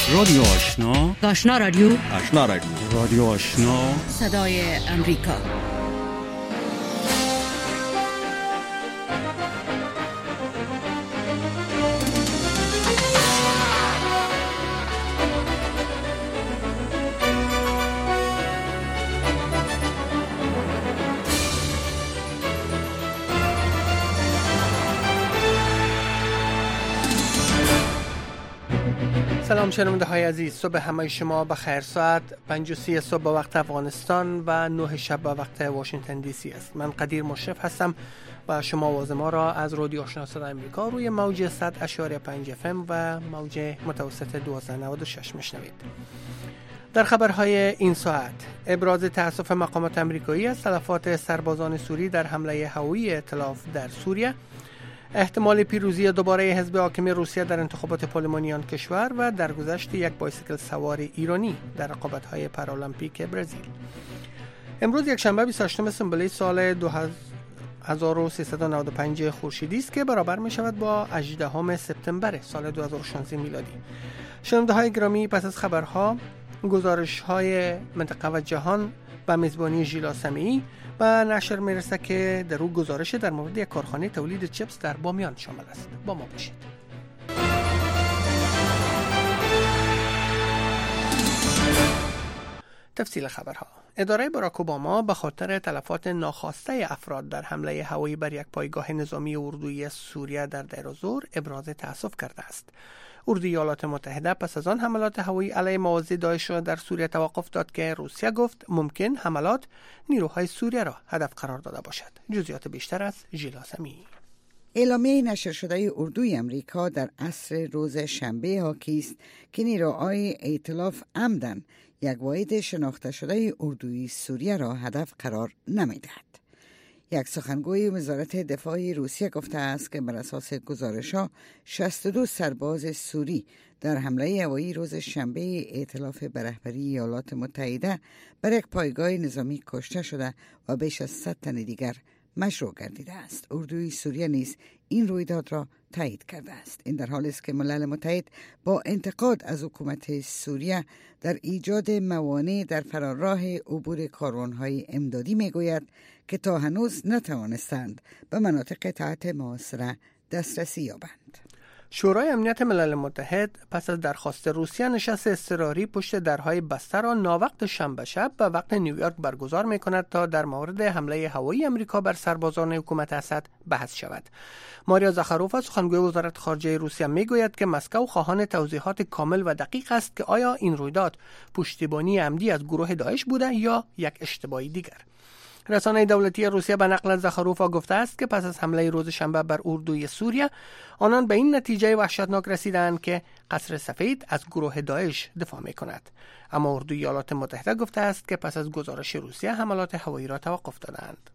رادیو آشنا، آشنا رادیو، آشنا رادیو، رادیو آشنا، صدای امریکا. سلام شنونده های عزیز، صبح همه شما بخیر. ساعت 5:30 صبح به وقت افغانستان و 9 شب به وقت واشنگتن دی سی است. من قدیر مشرف هستم و شما آواز ما را از رادیو آشنا صدای امریکا روی موج 100.5 FM و موج متوسط 1296 میشنوید. در خبرهای این ساعت ابراز تأسف مقامات امریکایی از تلفات سربازان سوری در حمله هوایی ائتلاف در سوریه، احتمال پیروزی دوباره حزب حاکم روسیه در انتخابات پارلمانی کشور و درگذشت یک بایسیکل سوار ایرانی در رقابت‌های پارالمپیک برزیل. امروز یک شنبه 28 سنبله سال 2395 خورشیدی است که برابر می شود با 18 سپتامبر سال 2016 میلادی. شنونده‌های گرامی، پس از خبرها، گزارش‌های منطقه و جهان و میزبانی ژیلا سمیعی و نشر میرسه که در او گزارش در مورد یک کارخانه تولید چیپس در بامیان شامل است. با ما باشید. تفصیل خبرها. اداره باراک اوباما به خاطر تلفات ناخواسته افراد در حمله هوایی بر یک پایگاه نظامی اردوی سوریه در دیر الزور ابراز تأسف کرده است. اردوی ایالات متحده پس از آن حملات هوایی علیه مواضع داعش را در سوریه توقف داد که روسیه گفت ممکن حملات نیروهای سوریه را هدف قرار داده باشد. جزئیات بیشتر از ژیلا سمیعی. اعلامیه نشر شده اردوی امریکا در عصر روز شنبه حاکی است که نیروهای ائتلاف عمداً یک واحد شناخته شده اردوی سوریه را هدف قرار نمی‌دهد. یک سخنگوی وزارت دفاع روسیه گفته است که بر اساس گزارش‌ها 62 سرباز سوری در حمله هوایی روز شنبه ائتلاف به رهبری ایالات متحده بر یک پایگاه نظامی کشته شده و بیش از 100 تن دیگر مجروح گردیده است. اردوی سوریه نیز این رویداد را تایید کرده است. این در حالی است که ملل متحد با انتقاد از حکومت سوریه در ایجاد موانع در فراراه عبور کاروان‌های امدادی میگوید که تا هنوز نتوانستند به مناطق تحت محاصره دسترسی یابند. شورای امنیت ملل متحد پس از درخواست روسیه نشست اضطراری پشت درهای بسته را ناوقت شنبه شب به وقت نیویورک برگزار می‌کند تا در مورد حمله هوایی امریکا بر سربازان حکومت اسد بحث شود. ماریا زاخاروفا، سخنگوی وزارت خارجه روسیه، میگوید که مسکو خواهان توضیحات کامل و دقیق است که آیا این رویداد پشتیبانی عمدی از گروه داعش بوده یا یک اشتباه دیگر. رسانه دولتی روسیه به نقل از زاخاروفا گفته است که پس از حمله روز شنبه بر اردوی سوریه، آنان به این نتیجه وحشتناک رسیدند که قصر سفید از گروه داعش دفاع می‌کند. اما اردوی ایالات متحده گفته است که پس از گزارش روسیه حملات هوایی را توقف دادند.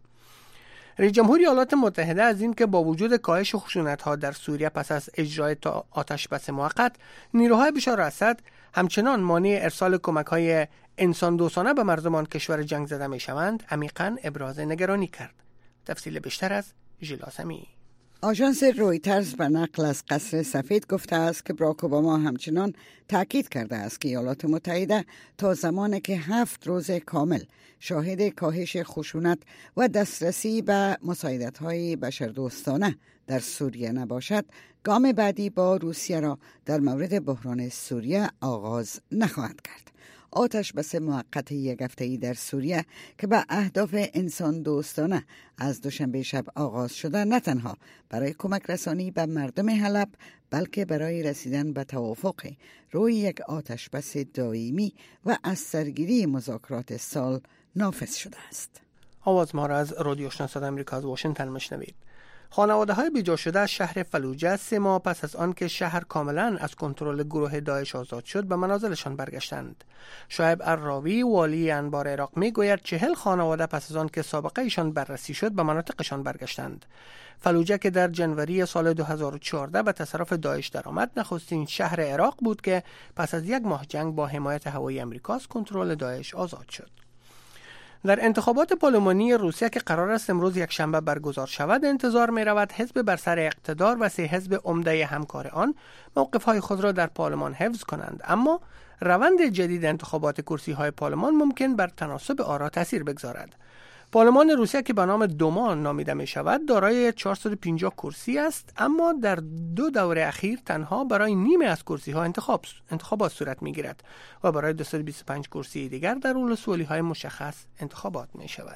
رئیس جمهور ایالات متحده از این که با وجود کاهش خشونت‌ها در سوریه پس از اجرای آتش بس موقت، نیروهای بشار اسد همچنان مانع ارسال کمک‌های انسان دوستانه به مردمان کشور جنگ زده می‌شوند، عمیقاً ابراز نگرانی کرد. تفصیل بیشتر از ژیلا سمیعی. آژانس رویترز به نقل از قصر سفید گفته است که باراک اوباما همچنان تاکید کرده است که ایالات متحده تا زمانی که 7 روز کامل شاهد کاهش خشونت و دسترسی به مساعدت‌های بشردوستانه در سوریه نباشد، گام بعدی با روسیه را در مورد بحران سوریه آغاز نخواهد کرد. آتش بس موقت یک هفته‌ای در سوریه که به اهداف انسان دوستانه از دوشنبه شب آغاز شده، نه تنها برای کمک رسانی به مردم حلب بلکه برای رسیدن به توافق روی یک آتش بس دائمی و از سرگیری مذاکرات سال نافذ شده است. آواز ما را از رادیو آشنا صدای امریکا از واشنگتن میشنوید. خانواده‌های بیجا شده از شهر فلوجه 3 ماه پس از آن که شهر کاملا از کنترل گروه داعش آزاد شد به منازلشان برگشتند. شعیب عراوی، والی انبار عراق، میگوید 40 خانواده پس از آن که سابقه ایشان بررسی شد به مناطقشان برگشتند. فلوجه که در جنوری سال 2014 به تصرف داعش درآمد، نخستین شهر عراق بود که پس از 1 ماه جنگ با حمایت هوایی آمریکا از کنترل داعش آزاد شد. در انتخابات پارلمانی روسیه که قرار است امروز یک شنبه برگزار شود، انتظار می رود حزب بر سر اقتدار و 3 حزب عمده همکار آن موقف‌های خود را در پارلمان حفظ کنند، اما روند جدید انتخابات کرسی‌های پارلمان ممکن بر تناسب آرا تاثیر بگذارد. پارلمان روسیه که به نام دوما نامیده می شود دارای 450 کرسی است، اما در 2 دوره اخیر تنها برای نیمه از کرسی ها انتخابات صورت می گیرد و برای 225 کرسی دیگر در ولسوالی های مشخص انتخابات می شود.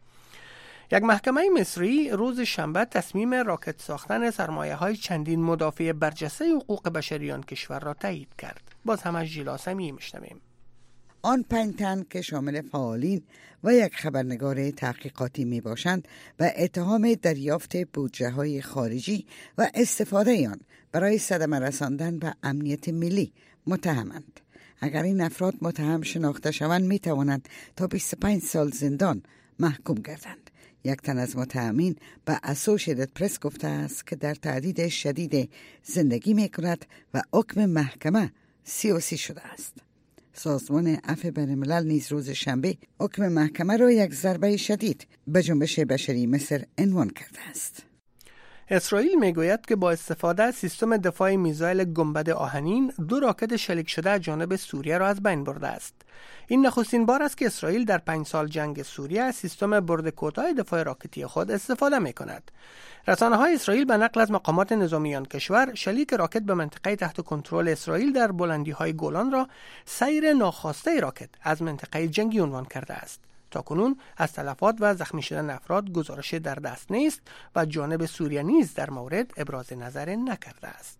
یک محکمه مصری روز شنبه تصمیم راکت ساختن سرمایه های چندین مدافع برجسته حقوق بشری آن کشور را تایید کرد. باز هم از ژیلا سمیعی میشنویم. آن 5 تن که شامل فعالین و یک خبرنگار تحقیقاتی می باشند و اتهام دریافت بودجه های خارجی و استفاده آن برای صدمه رساندن به امنیت ملی متهمند. اگر این افراد متهم شناخته شوند می توانند تا 25 سال زندان محکوم گردند. یک تن از متهمین به اسوشیتد پرس گفته است که در تهدید شدید زندگی می کند و حکم محکمه سیاسی شده است. سازمان عفو بین‌الملل نیز روز شنبه حکم محکمه را یک ضربه شدید به جنبش بشری مصر عنوان کرده است. اسرائیل میگوید که با استفاده از سیستم دفاع میزایل گنبد آهنین 2 راکت شلیک شده از جانب سوریه را از بین برده است. این نخستین بار است که اسرائیل در 5 سال جنگ سوریه از سیستم برد کوتاه دفاع راکتی خود استفاده می کند. رسانه‌های اسرائیل به نقل از مقامات نظامی آن کشور شلیک راکت به منطقه تحت کنترل اسرائیل در بلندی‌های گولان را سیر ناخواسته راکت از منطقه جنگی عنوان کرده است. تاکنون از تلفات و زخمی شدن افراد گزارش در دست نیست و جانب سوریه نیز در مورد ابراز نظر نکرده است.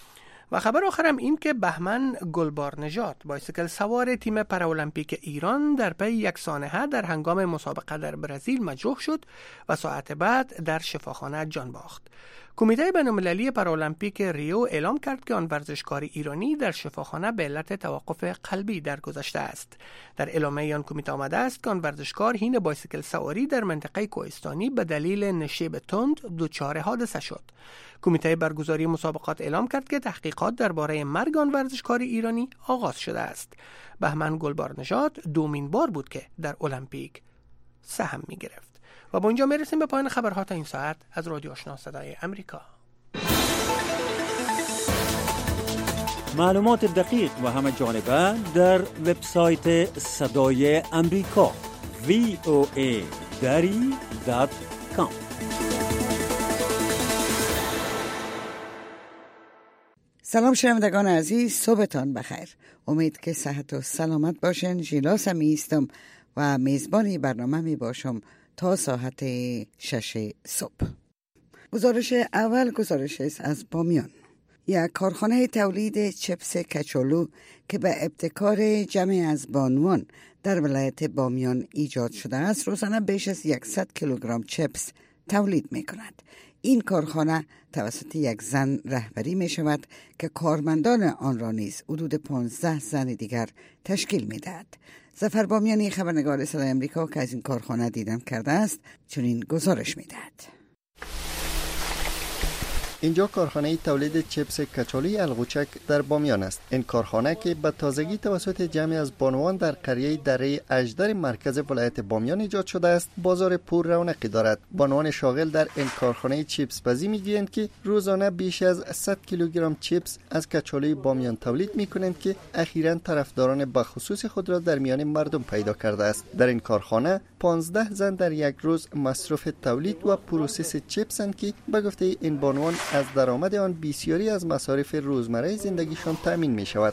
و خبر آخرم این که بهمن گلبارنژاد بایسیکل سوار تیم پارالمپیک ایران در پی یک سانحه در هنگام مسابقه در برزیل مجروح شد و ساعت بعد در شفاخانه جان باخت. کمیته بین‌المللی پارالمپیک ریو اعلام کرد که آن ورزشکار ایرانی در شفاخانه به علت توقف قلبی درگذشته است. در اعلامیه آن کمیته آمده است که آن ورزشکار حین بایسیکل سواری در منطقه کوهستانی به دلیل نشیب تند دچار حادثه شد. کمیته برگزاری مسابقات اعلام کرد که تحقیقات درباره مرگ آن ورزشکار ایرانی آغاز شده است. بهمن گلبارنژاد دومین بار بود که در المپیک سهم می‌گرفت. و با اینجا میرسیم به پایان خبرها تا این ساعت از رادیو آشنا صدای امریکا. معلومات دقیق و همه جانبه در وبسایت صدای امریکا voa.com. سلام شنوندگان عزیز، صبحتان بخیر. امید که صحت و سلامت باشین. ژیلا سمیعی هستم و میزبانی برنامه می باشم تا ساعت 6 صبح. گزارش اول گزارش است از بامیان. یک کارخانه تولید چپس کچالو که به ابتکار جمعی از بانوان در ولایت بامیان ایجاد شده است، روزانه بیش از 100 کیلوگرم چپس تولید می کند. این کارخانه توسط یک زن رهبری می شود که کارمندان آن را نیز حدود 15 زن دیگر تشکیل می دهد. ظفر بامیانی خبرنگار صدای امریکا که از این کارخانه دیدن کرده است چنین گزارش می دهد. اینجا کارخانه تولید چپس کچالوی القوچک در بامیان است. این کارخانه که به تازگی توسط جمعی از بانوان در قریه دره اژدر مرکز ولایت بامیان ایجاد شده است، بازار پر رونقی دارد. بانوان شاغل در این کارخانه چپس بازی میگویند که روزانه بیش از 100 کیلوگرم چپس از کچالوی بامیان تولید میکنند که اخیراً طرفداران بخصوص خود را در میان مردم پیدا کرده است. در این کارخانه 15 زن در یک روز مصرف تولید و پروسس چپس اند که به گفته این بانوان از درآمد آن بسیاری از مصارف روزمره زندگیشان تأمین می شود.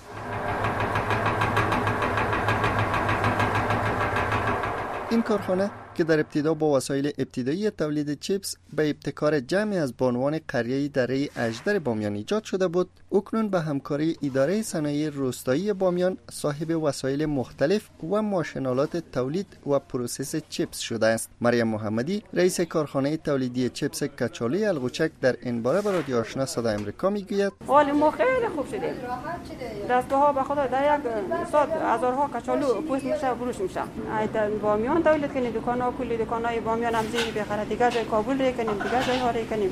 این کارخانه که در ابتدا با وسایل ابتدایی تولید چپس به ابتکار جمعی از بانوان قریه دره اژدر بامیان ایجاد شده بود، اکنون به همکاری اداره صنایع روستایی بامیان صاحب وسایل مختلف و ماشین‌آلات تولید و پروسس چپس شده است. مریم محمدی رئیس کارخانه تولیدی چپس کچالوی القوچک در این باره به رادیو آشنا صدای امریکا میگوید: حال ما خیلی خوب شده. دستگاه‌ها به خدا در یک ساعت هزارها کچالو پوست میشه و فروش میشه. در بامیان تولید کنیم، دکان‌ها کلی دکان‌های بامیان هم زیر بخره، دیگه جای کابل ری کنیم، دیگه جای ها ری کنیم.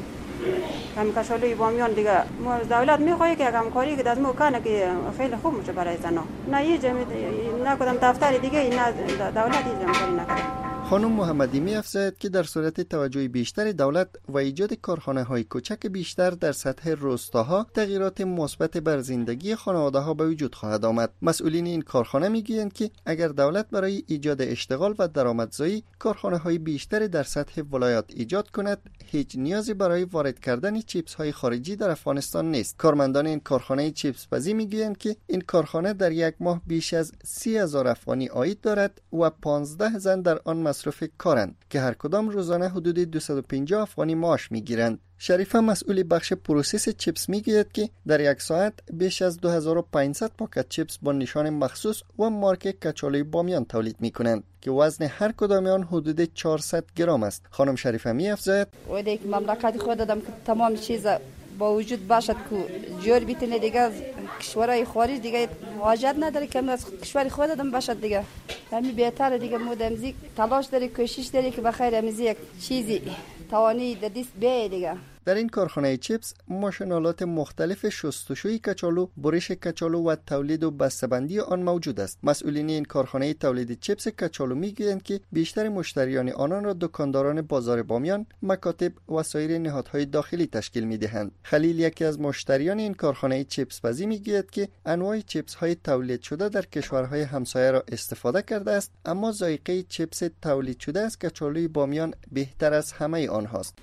هم کچالوی بامیان دیگه دولت میخواد که همکاری که از ما کنه که خیلی خوب میشه برای زنا. نه یه جمعیت نه کدام دفتر دیگه نه دولت یه جمع کاری نکنه. خانم محمدی می افزاید که در صورت توجه بیشتر دولت و ایجاد کارخانه‌های کوچک بیشتر در سطح روستاها تغییرات مثبت بر زندگی خانواده‌ها به وجود خواهد آمد. مسئولین این کارخانه میگویند که اگر دولت برای ایجاد اشتغال و درآمدزایی کارخانه‌های بیشتر در سطح ولایات ایجاد کند، هیچ نیازی برای وارد کردن چیپس‌های خارجی در افغانستان نیست. کارمندان این کارخانه چیپس پزی میگویند که این کارخانه در یک ماه بیش از 30,000 افغانی عاید دارد و 15 زن در آن مصرف کارند که هر کدام روزانه حدود 250 افغانی معاش میگیرند. شریفه مسئول بخش پروسس چیپس میگوید که در یک ساعت بیش از 2500 پاکت چیپس با نشان مخصوص و مارک کچالوی بامیان تولید میکنند که وزن هر کدام آن حدود 400 گرم است. خانم شریفه میافزاید و دیگه مملکت خود دادم که تمام چیز با وجود باشد که جور بیتونه دیگه از کشورهای خارج دیگه حاجت نداره که از کشور خود دادم باشد دیگه همین بهتره دیگه. مودمزی تلاش داری کوشش داری که بخیر امیزی یک چیزی توانی دست به دیگه. در این کارخانه چیپس ماشینالات مختلف شستشوی کچالو، برش کچالو و تولید و بسته‌بندی آن موجود است. مسئولین این کارخانه تولید چیپس کچالو میگویند که بیشتر مشتریان آنان را دکانداران بازار بامیان، مکاتب و سایر نهادهای داخلی تشکیل میدهند. خلیل یکی از مشتریان این کارخانه چیپس پزی میگوید که انواع چیپس های تولید شده در کشورهای همسایه را استفاده کرده است، اما ذائقه چیپس تولید شده از کچالوی بامیان بهتر از همه آنهاست.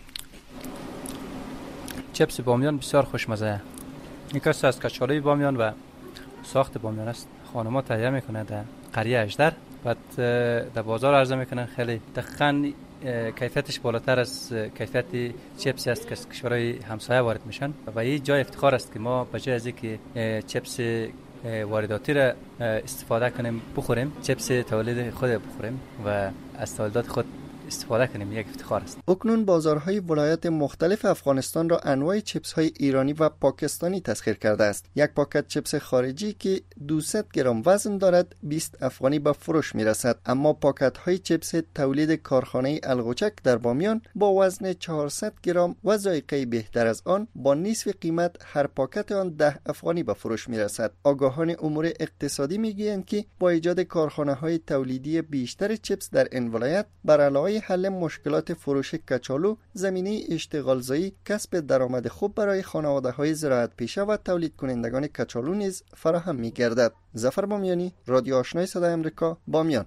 چیپس بامیان بسیار خوشمزه است. این کاست از کچالوی بامیان و ساخت بامیان است. خانم‌ها تهیه میکنند در قریه اژدر، بعد در بازار عرضه میکنن. خیلی دقیقاً کیفیتش بالاتر از کیفیت چیپسی است که از کشورهای همسایه وارد میشن و این جای افتخار است که ما به جای از اینکه چیپس وارداتی را استفاده کنیم بخوریم، چیپس تولید خود بخوریم و از تولیدات خود استفاده کنیم. یک افتخار است. اکنون بازارهای ولایات مختلف افغانستان را انواع چیپس های ایرانی و پاکستانی تسخیر کرده است. یک پاکت چیپس خارجی که 200 گرم وزن دارد 20 افغانی به فروش می رسد، اما پاکت های چیپس تولید کارخانه الغوچک در بامیان با وزن 400 گرم و ذائقه بهتر از آن با نصف قیمت هر پاکت آن 10 افغانی به فروش می رسد. آگاهان امور اقتصادی می گویند که با ایجاد کارخانه های تولیدی بیشتر چیپس در این ولایت بر علاوه حل مشکلات فروش کچالو، زمینه اشتغالزایی، کسب درآمد خوب برای خانواده‌های زراعت پیشه و تولید کنندگان کچالو نیز فراهم می‌گردد. ظفر بامیانی، رادیو آشنای صدای آمریکا، بامیان.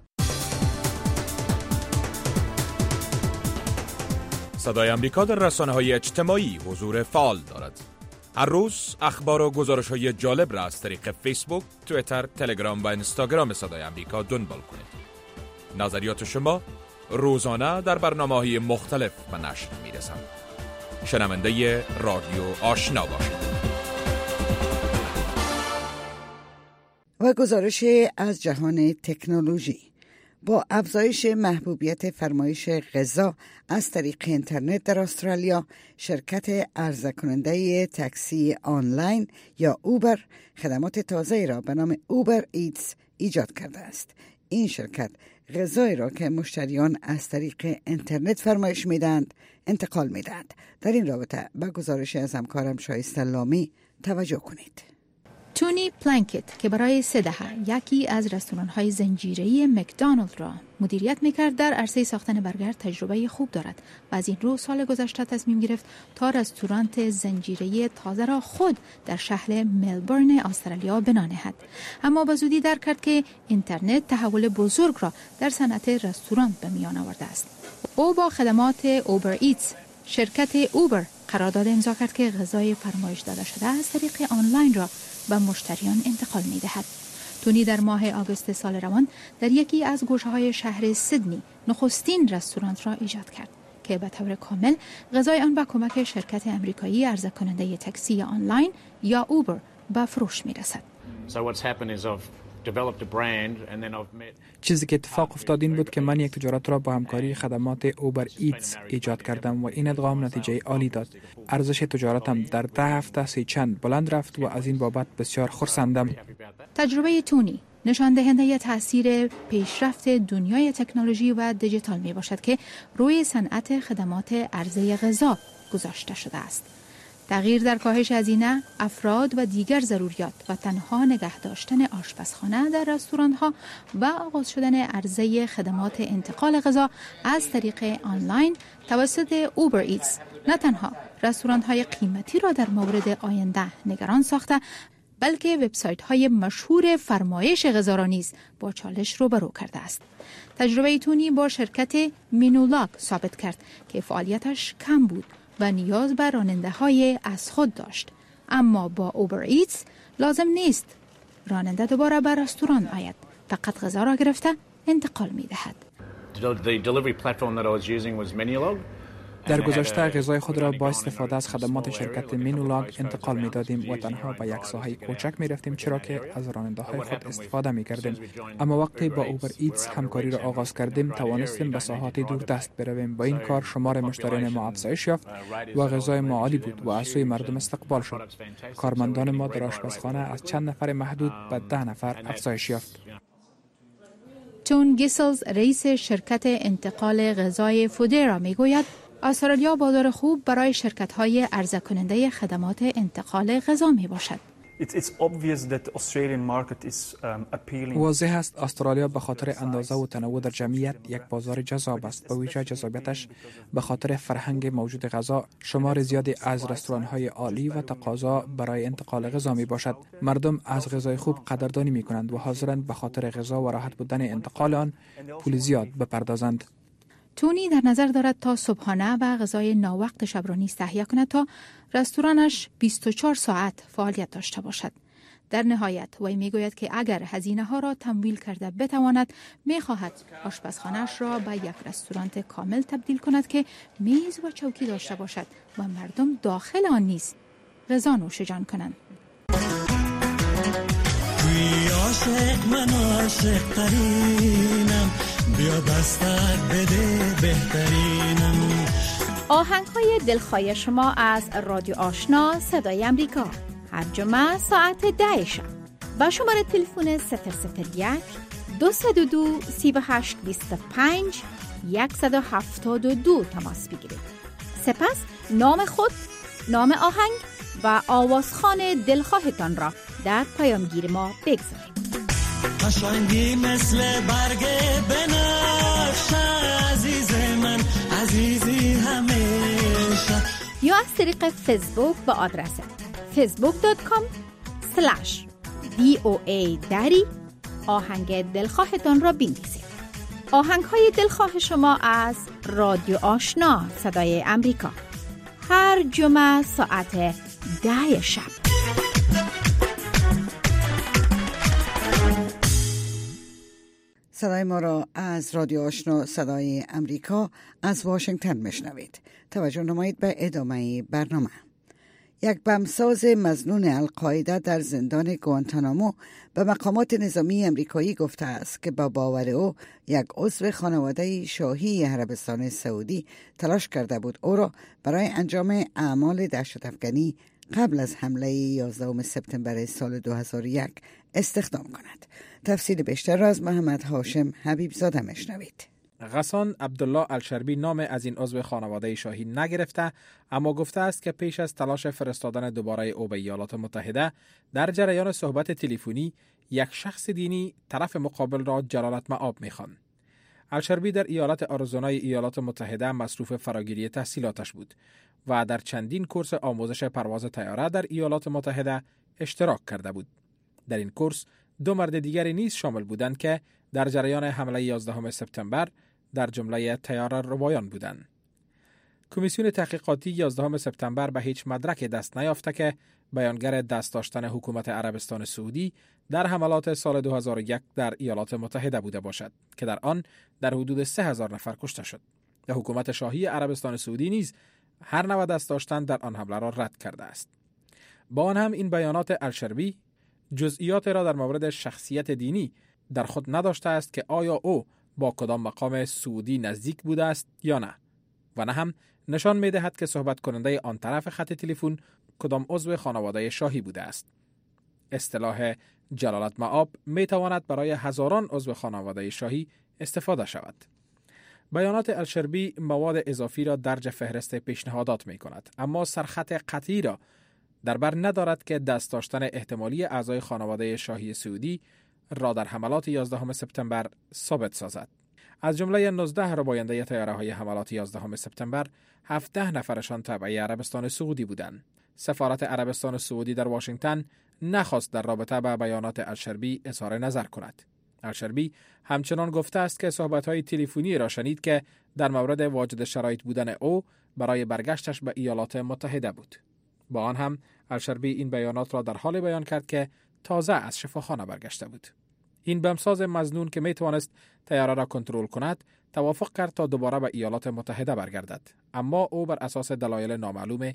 صدای آمریکا در رسانه‌های اجتماعی حضور فعال دارد. هر روز اخبار و گزارش‌های جالب را از طریق فیسبوک، توییتر، تلگرام و اینستاگرام صدای آمریکا دنبال کنید. نظریات شما روزانه در برنامه‌های مختلف به نشر می‌رسند. شنونده رادیو آشنا باشید. و گزارش از جهان تکنولوژی. با افزایش محبوبیت فرمایش غذا از طریق اینترنت در استرالیا، شرکت عرضه کننده تاکسی آنلاین یا اوبر خدمات تازه‌ای را به نام اوبر ایتس ایجاد کرده است. این شرکت غذایی را که مشتریان از طریق اینترنت فرمایش میدند انتقال میدهد. در این رابطه به گزارش از همکارم شایسته لامی توجه کنید. تونی پلانکت که برای 3 دهه یکی از رستوران‌های زنجیره‌ای مکدونالد را مدیریت می‌کرد، در عرصه ساختن برگر تجربه خوب دارد و از این رو سال گذشته تصمیم گرفت تا رستوران زنجیره‌ای تازه را خود در شهر ملبورن استرالیا بنا نهد. اما به زودی درک کرد که اینترنت تحول بزرگ را در صنعت رستوران به میان آورده است. او با خدمات اوبر ایتس، شرکت اوبر، قرارداد امضا کرد که غذای فرمایش داده شده از طریق آنلاین را به مشتریان انتقال می‌دهد. تونی در ماه آگوست سال روان در یکی از گوشه‌های شهر سیدنی نخستین رستوران را ایجاد کرد که به طور کامل غذای آن با کمک شرکت امریکایی عرضه کننده تاکسی آنلاین یا اوبر به فروش می‌رسد. چیزی که اتفاق افتاد این بود که من یک تجارت را با همکاری خدمات اوبر ایتس ایجاد کردم و این ادغام نتیجه عالی داد. ارزش تجارتم در 10 هفته 3 چند بلند رفت و از این بابت بسیار خرسندم. تجربه تونی نشان دهنده تأثیر پیشرفت دنیای تکنولوژی و دیجیتال می باشد که روی صنعت خدمات عرضه غذا گذاشته شده است. تغییر در کاهش هزینه، افراد و دیگر ضروریات و تنها نگه داشتن آشپزخانه در رستوران‌ها و آغاز شدن عرضه خدمات انتقال غذا از طریق آنلاین توسط اوبر ایتس نه تنها رستوران‌های قیمتی را در مورد آینده نگران ساخته، بلکه وبسایت‌های مشهور فرمایش غذا را نیز با چالش روبرو کرده است. تجربه تونی با شرکت مینولاگ ثابت کرد که فعالیتش کم بود و نیاز به راننده‌های از خود داشت، اما با اوبر ایتس لازم نیست راننده دوباره به رستوران آید، فقط غذا را گرفته انتقال می‌دهد. در گذشته غذای خود را با استفاده از خدمات شرکت مینولاگ انتقال می دادیم و تنها به یک ساحه کوچک می رفتیم، چرا که از راننده های خود استفاده می کردیم. اما وقتی با اوبر ایتس همکاری را آغاز کردیم توانستیم به ساحات دوردست برویم. با این کار شمار مشتریان ما افزایش یافت و غذای ما عالی بود و از سوی مردم استقبال شد. کارمندان ما در آشپزخانه از چند نفر محدود به 10 نفر افزایش یافت. تون گیسلز رئیس شرکت انتقال غذای فودرا می گوید استرالیا بازار خوب برای شرکت‌های عرضه کننده خدمات انتقال غذا می باشد. واضح است استرالیا به خاطر اندازه و تنوع در جمعیت یک بازار جذاب است. به ویژه جذابیتش به خاطر فرهنگ موجود غذا، شمار زیادی از رستوران‌های عالی و تقاضا برای انتقال غذا می باشد. مردم از غذای خوب قدردانی می کنند و حاضرند به خاطر غذا و راحت بودن انتقال آن پول زیاد بپردازند. تونی در نظر دارد تا صبحانه و غذای ناوقت شب را نیز تهیه کند تا رستورانش 24 ساعت فعالیت داشته باشد. در نهایت وی میگوید که اگر هزینه ها را تمویل کرده بتواند، میخواهد آشپزخانه‌اش را به یک رستوران کامل تبدیل کند که میز و چوکی داشته باشد و مردم داخل آن نیز غذا نوش جان کنند. عاشق من عاشق ترینم، بیا دستت بده بهترینم. آهنگ‌های دلخواه شما از رادیو آشنا صدای امریکا هر جمعه ساعت 10 شب با شماره تلفن 001 202 38 25 172 تماس بگیرید. سپس نام خود، نام آهنگ و آوازخوان دلخواهتان را در پیامگیر ما بگذارید. قشنگی مثل برگ بنفشه، عزیز من عزیزی همیشه. یا از طریق فیسبوک با آدرس facebook.com/VOA دری آهنگ دلخواهتان را بنویسید. آهنگ‌های دلخواه شما از رادیو آشنا صدای امریکا هر جمعه ساعت 10 شب. صدای ما را از رادیو آشنا صدای امریکا از واشنگتن میشنوید. توجه نمایید به ادامه برنامه. یک بمبساز مظنون القاعده در زندان گوانتانامو به مقامات نظامی امریکایی گفته است که با باور او یک عضو خانواده شاهی عربستان سعودی تلاش کرده بود او را برای انجام اعمال دهشت‌افکنی قبل از حمله 11 سپتامبر سال 2001 استخدام کند. تفصیل بیشتر را از محمد هاشم حبیب زاده میشنوید. غسان عبدالله الشربی نام از این عضو خانواده شاهی نگرفته، اما گفته است که پیش از تلاش فرستادن دوباره او به ایالات متحده در جریان صحبت تلفنی یک شخص دینی طرف مقابل را جلالت مآب می‌خواند. الشربی در ایالت آریزونای ایالات متحده مصروف فراگیری تحصیلاتش بود و در چندین کورس آموزش پرواز طیاره در ایالات متحده اشتراک کرده بود. در این کورس دو مرد دیگری نیز شامل بودند که در جریان حمله 11 سپتامبر در جمله طیاره روایان بودند. کمیسیون تحقیقاتی 11 سپتامبر به هیچ مدرک دست نیافته که بیانگر دست داشتن حکومت عربستان سعودی در حملات سال 2001 در ایالات متحده بوده باشد که در آن در حدود 3000 نفر کشته شد. حکومت شاهی عربستان سعودی نیز هر نوع دست داشتن در آن حمله را رد کرده است. با آن هم این بیانات الشربی جزئیات را در مورد شخصیت دینی در خود نداشته است که آیا او با کدام مقام سعودی نزدیک بوده است یا نه، و نه هم نشان می دهد که صحبت کننده آن طرف خط تلفن کدام عضو خانواده شاهی بوده است. اصطلاح جلالت مآب می تواند برای هزاران عضو خانواده شاهی استفاده شود. بیانات الشربی مواد اضافی را درج فهرست پیشنهادات می کند، اما سرخط قطعی را در بر ندارد که دست داشتن احتمالی اعضای خانواده شاهی سعودی را در حملات 11 سپتامبر ثابت سازد. از جمله 19 رباینده طیاره‌های حملات 11 سپتامبر 17 نفرشان تبع عربستان سعودی بودند. سفارت عربستان سعودی در واشنگتن نخواست در رابطه با بیانات الشربی اظهار نظر کند. الشربی همچنان گفته است که صحبت‌های تلفنی را شنید که در مورد واجد شرایط بودن او برای برگشتش به ایالات متحده بود. با آن هم الشربی این بیانات را در حال بیان کرد که تازه از شفاخانه برگشته بود. این بمساز مظنون که می توانست طیاره را کنترل کند، توافق کرد تا دوباره به ایالات متحده برگردد، اما او بر اساس دلایل نامعلوم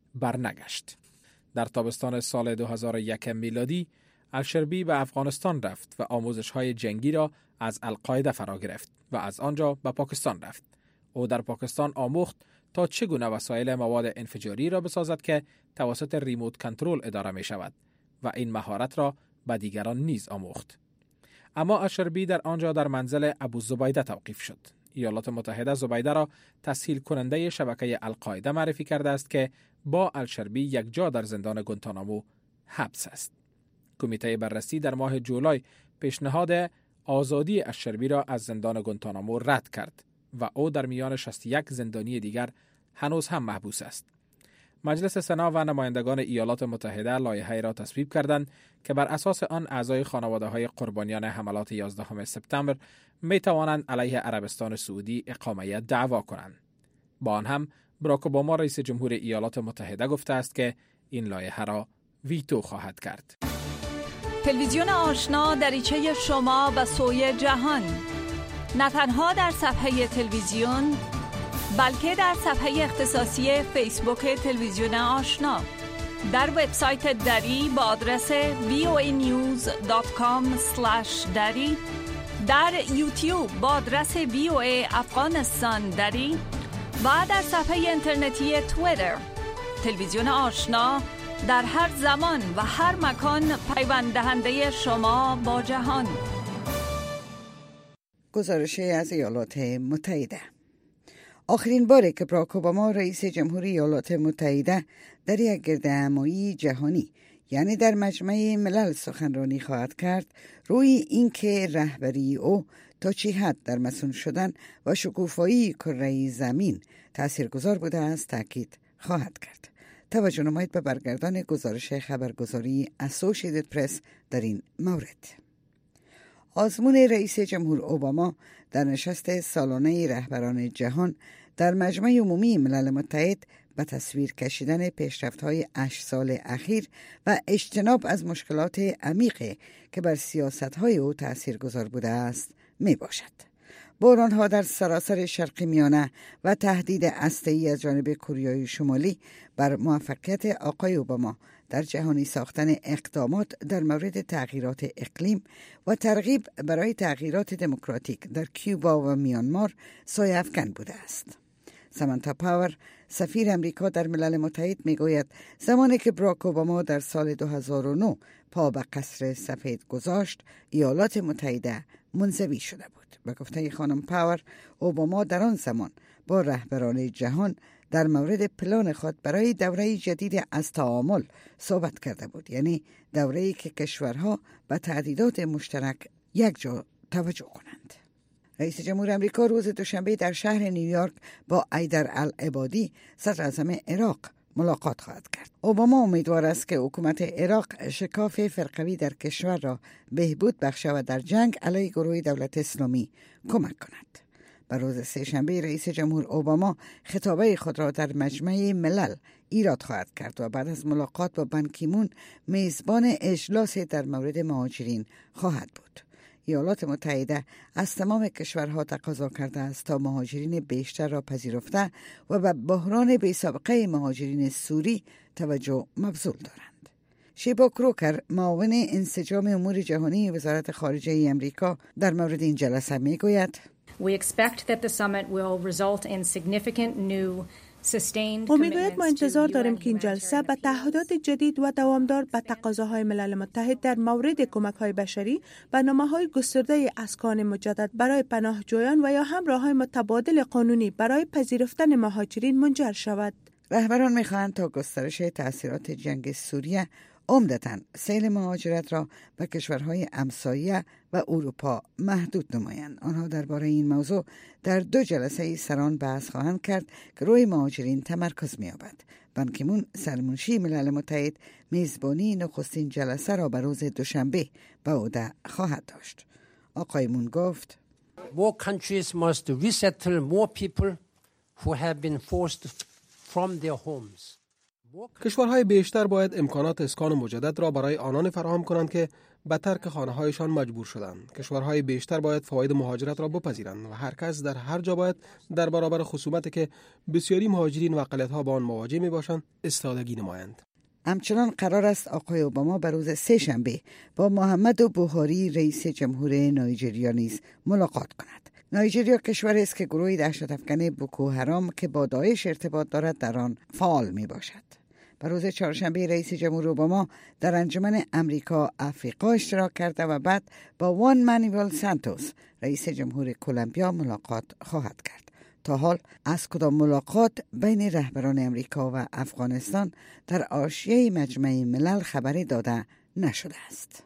برنگشت. در تابستان سال 2001 میلادی الشربی به افغانستان رفت و آموزش‌های جنگی را از القاعده فرا گرفت و از آنجا به پاکستان رفت. او در پاکستان آموخت تا چگونه وسایل مواد انفجاری را بسازد که توسط ریموت کنترل اداره می شود و این مهارت را به دیگران نیز آموخت. اما الشربی در آنجا در منزل ابو زبیده توقیف شد. ایالات متحده زبیده را تسهیل کننده شبکه القاعده معرفی کرده است که با الشربی یک جا در زندان گوانتانامو حبس است. کمیته بررسی در ماه جولای پیشنهاد آزادی الشربی را از زندان گوانتانامو رد کرد و او در میان 61 زندانی دیگر هنوز هم محبوس است. مجلس سنا و نمایندگان ایالات متحده لایحه‌ای را تصویب کردند که بر اساس آن اعضای خانواده‌های قربانیان حملات 11 سپتامبر می توانند علیه عربستان سعودی اقامه دعوا کنند. با آن هم باراک اوباما رئیس جمهور ایالات متحده گفته است که این لایحه را ویتو خواهد کرد. تلویزیون آشنا دریچه شما به سوی جهان، نه تنها در صفحه تلویزیون بلکه در صفحه اختصاصی فیسبوک تلویزیون آشنا، در وبسایت دری با آدرس voanews.com/dari، در یوتیوب با آدرس VOA افغانستان دری و در صفحه اینترنتی توییتر. تلویزیون آشنا در هر زمان و هر مکان پیوند دهنده شما با جهان. گزارش از ایالات متحده. آخرین باره که باراک اوباما رئیس جمهوری ایالات متحده در یک گردهمایی جهانی یعنی در مجمع ملل سخنرانی خواهد کرد، روی اینکه رهبری او تا چه حد در مسئول شدن و شکوفایی کره زمین تاثیرگذار بوده است تاکید خواهد کرد. توجه نمایید به برگردان گزارش خبرگزاری اسوسییتد پرس در این مورد. آزمون رئیس جمهور اوباما در نشست سالانه رهبران جهان در مجمع عمومی ملل متحد به تصویر کشیدن پیشرفت‌های 8 سال اخیر و اجتناب از مشکلات عمیقی که بر سیاست‌های او تاثیرگذار بوده است می باشد. بحران‌ها در سراسر شرق میانه و تهدید هسته‌ای از جانب کره شمالی بر موفقیت آقای اوباما در جهانی ساختن اقدامات در مورد تغییرات اقلیم و ترغیب برای تغییرات دموکراتیک در کیوبا و میانمار سایه افکن بوده است. سامانتا پاور، سفیر امریکا در ملل متحد، میگوید زمانی که باراک اوباما در سال 2009 پا به قصر سفید گذاشت، ایالات متحده منزوی شده بود. به گفته خانم پاور، اوباما در آن زمان با رهبران جهان در مورد پلان خود برای دوره جدید از تعامل صحبت کرده بود، یعنی دوره‌ای که کشورها به تهدیدات مشترک یک جا توجه کنند. رئیس جمهور امریکا روز دوشنبه در شهر نیویورک با ایدر العبادی صدر اعظم عراق ملاقات خواهد کرد. اوباما امیدوار است که حکومت عراق شکاف فرقوی در کشور را بهبود بخشد و در جنگ علیه گروه دولت اسلامی کمک کند. بر روز سه‌شنبه رئیس جمهور اوباما خطابه خود را در مجمع ملل ایراد خواهد کرد و بعد از ملاقات با بان کی مون میزبان اجلاس در مورد مهاجرین خواهد بود. ایالات متحده از تمام کشورها تقاضا کرده است تا مهاجرین بیشتر را پذیرفته و به بحران بی‌سابقه مهاجرین سوری توجه مبذول دارند. شیبا کروکر، معاون انسجام امور جهانی وزارت خارجه امریکا، در مورد این جلسه میگوید: We expect that the summit will result in significant new او میگوید ما انتظار داریم که این جلسه به تعهدات جدید و دوامدار به تقاضاهای ملل متحد در مورد کمک‌های بشری و نامه‌های گسترده اسکان مجدد برای پناهجویان و یا هم راه‌های متبادل قانونی برای پذیرفتن مهاجرین منجر شود. رهبران می‌خواهند تا گسترش تأثیرات جنگ سوریه عمدتاً سیل مهاجرت را به کشورهای همسایه و اروپا محدود نمایند. آنها درباره این موضوع در 2 جلسه سران بحث خواهند کرد که روی مهاجرین تمرکز می‌یابد. بان کی مون سرمنشی ملل متحد میزبانی نخستین جلسه را به روز دوشنبه به عهده خواهد داشت. آقای مون گفت: More countries must resettle more people who have been forced from their homes. کشورهای بیشتر باید امکانات اسکان مجدد را برای آنان فراهم کنند که به ترک خانه‌هایشان مجبور شدند. کشورهای بیشتر باید فواید مهاجرت را بپذیرند و هر کس در هر جا باید در برابر خصومتی که بسیاری مهاجرین و اقلیت‌ها با آن مواجه می‌باشند استادگی نمایند. همچنان قرار است آقای اوباما به روز 3 شنبه با محمد بوهاری رئیس جمهور نایجریا نیز ملاقات کند. نایجریا کشوری است که گروهی دهشت‌افکن بوکو حرام که با داعش ارتباط دارد در آن فعال میباشد. به روز چهارشنبه رئیس جمهور اوباما در انجمن امریکا افریقا اشتراک کرده و بعد با وان مانوئل سانتوس رئیس جمهور کلمبیا ملاقات خواهد کرد. تا حال از کدام ملاقات بین رهبران امریکا و افغانستان در حاشیه مجمع ملل خبری داده نشده است.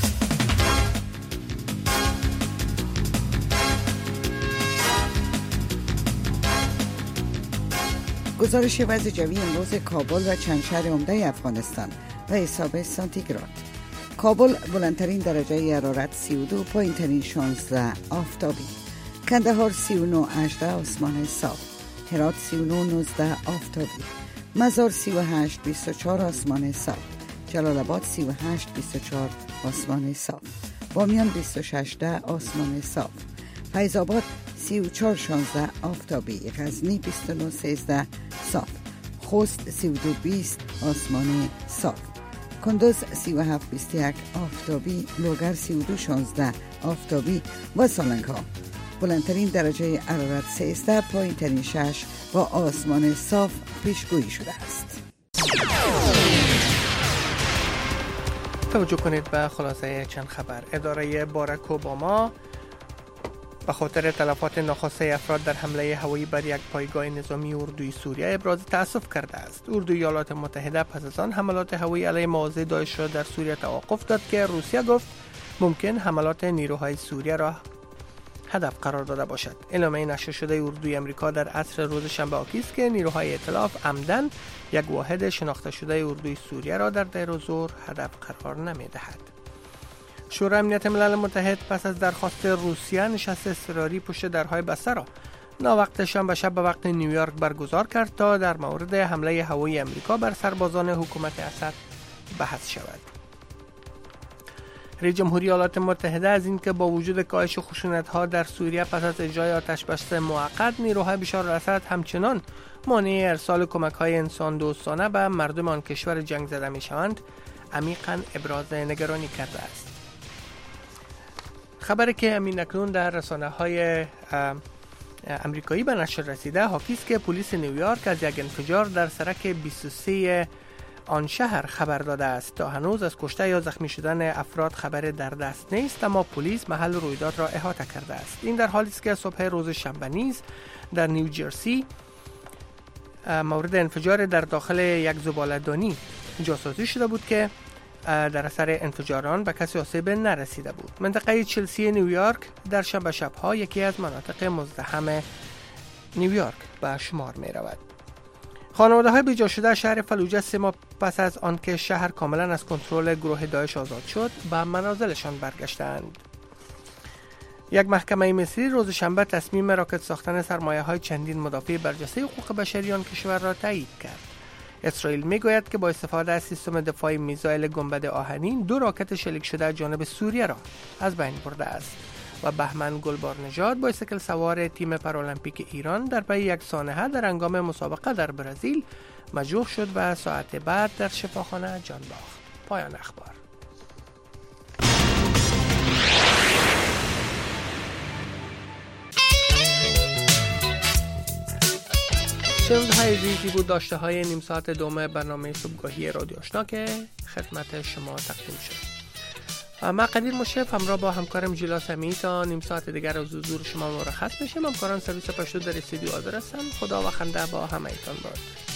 گزارش وضع جوی امروز کابل و چند شهر عمده افغانستان به حساب سانتیگراد. کابل بلندترین درجه حرارت 32، پایینترین 16 آفتابی. کندهار 39.18 آسمان صاف. هرات 39.19 آفتابی. مزار 38.24 آسمان صاف. جلال آباد 38.24 آسمان صاف. بامیان 26.10 آسمان صاف. فیض آباد 34.16 آفتابی. غزنی 29.13 صاف. خوست 32.20 آسمان صاف. کندوز 37.21 آفتابی. لوگر 32.16 آفتابی و سالنگ‌ها. بلندترین درجه حرارت 13، پایینترین 6 با آسمان صاف پیشگویی شده است. توجه کنید به خلاصه چند خبر. اداره باراک اوباما به خاطر تلفات ناخواسته افراد در حمله هوایی بر یک پایگاه نظامی اردوی سوریه ابراز تأسف کرده است. اردوی ایالات متحده پس از آن حملات هوایی علیه مواضع داعش را در سوریه توقف داد که روسیه گفت ممکن حملات نیروهای سوریه را هدف قرار داده باشد. اعلامیه نشر شده اردوی امریکا در عصر روز شنبه آکی است که نیروهای ائتلاف عمدن یک واحد شناخته شده اردوی سوریه را در دیر و زور هدف قرار نمی‌دهد. شورای امنیت ملل متحد پس از درخواست روسیه نشست اضطراری پشت درهای بسته را ناوقت شنبه شب به وقت نیویورک برگزار کرد تا در مورد حمله هوایی امریکا بر سربازان حکومت اسد بحث شود. رئیس جمهوری ایالات متحده از اینکه با وجود کاهش خشونت‌ها در سوریه پس از اجرای آتش‌بس موقت نیروهای بشار الاسد همچنان مانع ارسال کمک‌های انسان دوستانه به مردم آن کشور جنگ زده می‌شوند عمیقاً ابراز نگرانی کرده است. خبری که همین اکنون در رسانه‌های امریکایی به نشر رسیده حاکی است که پلیس نیویورک از یک انفجار در سرک 23 آن شهر خبر داده است. تا هنوز از کشته یا زخمی شدن افراد خبری در دست نیست، اما پلیس محل رویداد را احاطه کرده است. این در حالی است که صبح روز شنبه نیز در نیوجرسی مورد انفجار در داخل یک زباله‌دانی جاسازی شده بود که در اثر انفجاران به کسی آسیب نرسیده بود. منطقه چلسی نیویورک در شنبه شب‌ها یکی از مناطق مزدحم نیویورک به شمار می رود. خانواده‌های بی‌جا شده شهر فلوجه 3 ماه پس از آنکه شهر کاملا از کنترل گروه داعش آزاد شد به منازلشان برگشتند. یک محکمه مصری روز شنبه تصمیم راکت ساختن سرمایه‌های چندین مدافع برجسته حقوق بشری آن کشور را تایید کرد. اسرائیل میگوید که با استفاده از سیستم دفاعی میزایل گنبد آهنین 2 راکت شلیک شده از جانب سوریه را از بین برده است و بهمن گلبارنژاد بایسکل سوار تیم پارالمپیک ایران در پی یک سانحه در هنگام مسابقه در برزیل مجروح شد و ساعت بعد در شفاخانه جان باخت. پایان اخبار. شنونده‌های عزیزی بود داشته های نیم ساعت دوم برنامه صبحگاهی رادیو آشنا که خدمت شما تقدیم شد. ما قدیر مشرف همراه با همکارم جیلا سمیعی تا نیم ساعت دیگر از حضور شما مرخص میشیم. همکاران سرویس پشتو در استودیو حاضر هستند. خدا و خنده با همه ایتان باد.